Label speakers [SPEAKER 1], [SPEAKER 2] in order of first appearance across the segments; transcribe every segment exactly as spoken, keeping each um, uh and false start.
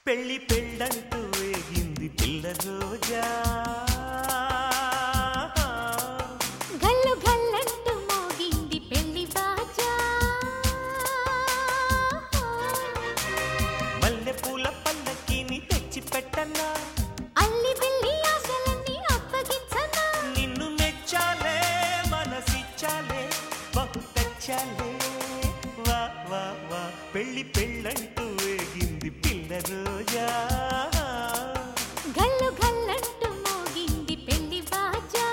[SPEAKER 1] పెళ్లి పెళ్ళంటూ వేగింది పిల్ల రోజా,
[SPEAKER 2] గల్లు గల్లంటూ మోగింది పెళ్లి బాజా.
[SPEAKER 1] మల్లె పూల పల్లకిని తెచ్చి పెట్టన్నా,
[SPEAKER 2] అల్లి బిల్లి ఆశలన్నీ అప్పగించనా.
[SPEAKER 1] నిన్ను మెచ్చాలే మనసిచ్చాలే బహు తెచ్చాలే, వా వా వా పెళ్లి పెళ్ళంటూ వేగింది పిల్ల రోజా,
[SPEAKER 2] గల్లు గల్లంటూ మోగింది పెళ్లి బాజా.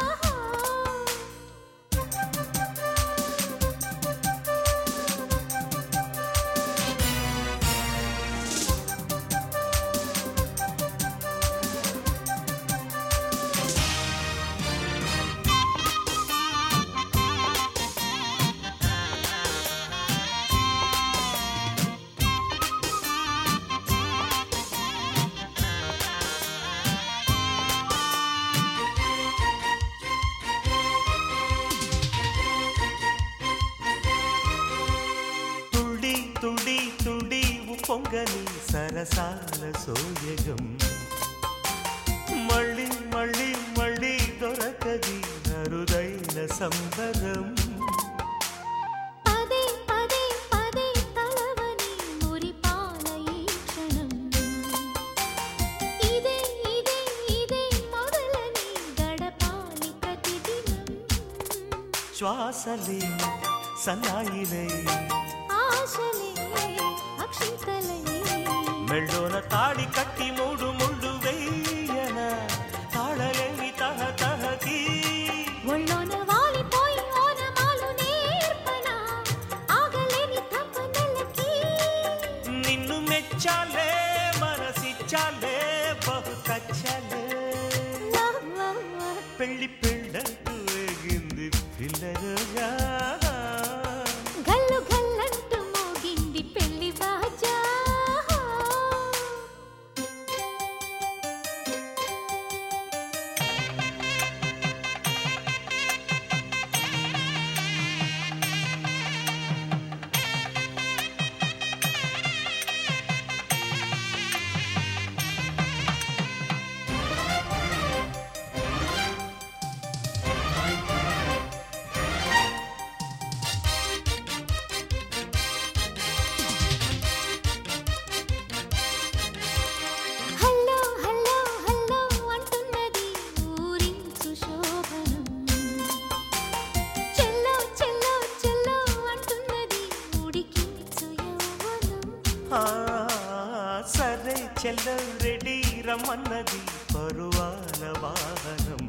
[SPEAKER 1] తుడి తుడి పొంగని సరసాల సోయగం, మళ్ళీ మళ్ళీ మళ్ళీ దొరకది అరుదైన సంబరం.
[SPEAKER 2] పదే పదే పదే తలవని మురిపాల ఈ క్షణం, ఇదే ఇదే ఇదే మొదలని గడపాలి ప్రతిదినం.
[SPEAKER 1] శ్వాసలే సన్నాయిలై
[SPEAKER 2] ఆశలే అక్షింతలై,
[SPEAKER 1] మెళ్ళోన తాడి కట్టి మూడు ముళ్ళు వెయ్యన తాళలేని తహ తహకి,
[SPEAKER 2] ఒళ్ళోన వాలిపోయి ఓనమాలు నేర్పనా ఆగలేని తపనలకి.
[SPEAKER 1] నిన్ను మెచ్చాలే మనసిచ్చాలే బహు కచ్చాలే, పెళ్లి పెళ్ళంటూ వేగింది పిల్ల రోజా,
[SPEAKER 2] గల్లు గల్లంటూ మోగింది పెళ్లి బాజా. హల్లో హల్లో హల్లో అంటున్నది ఊరించు శోభనం, చెల్లో చెల్లో చెల్లో అంటున్నది ఉడికించు యౌవనం.
[SPEAKER 1] ఆ సరే చెల్ల రెడీ రమ్మన్నది పరువాల వాహనం,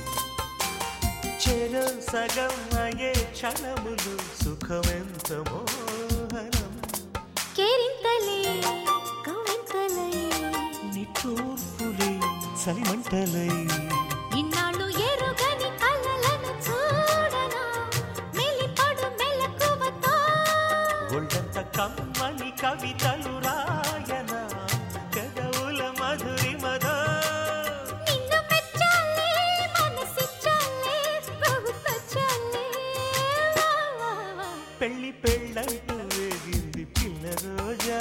[SPEAKER 1] చెరు సగం అయ్యే క్షణములు సుఖమెంత మోహనం.
[SPEAKER 2] కేరింతలే కవింతలై,
[SPEAKER 1] నిట్టూర్పులే సలిమంటలై,
[SPEAKER 2] ఇన్నాళ్ళు ఎరుగని కలలను చూడనా మెలిపడు మెలకువతో.
[SPEAKER 1] ఒళ్ళంత కమ్మని కవితలు రాయన కదవుల మధురిమదో,
[SPEAKER 2] నిన్ను మెచ్చాలే మనసిచ్చాలే బహు తచ్చాలే, వా వా వా
[SPEAKER 1] పెళ్లి పెళ్ళంటూ వేగింది పిల్ల రోజా,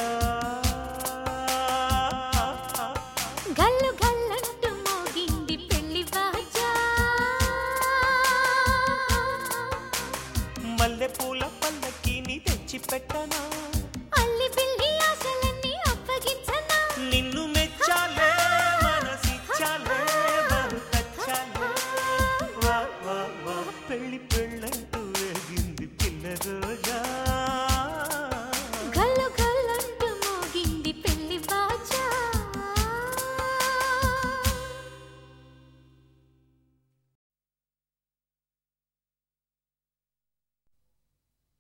[SPEAKER 2] గల్లు గల్లంటూ మోగింది పెళ్లి బాజా.
[SPEAKER 1] మల్లె పూల పల్లకిని తెచ్చి పెట్టనా,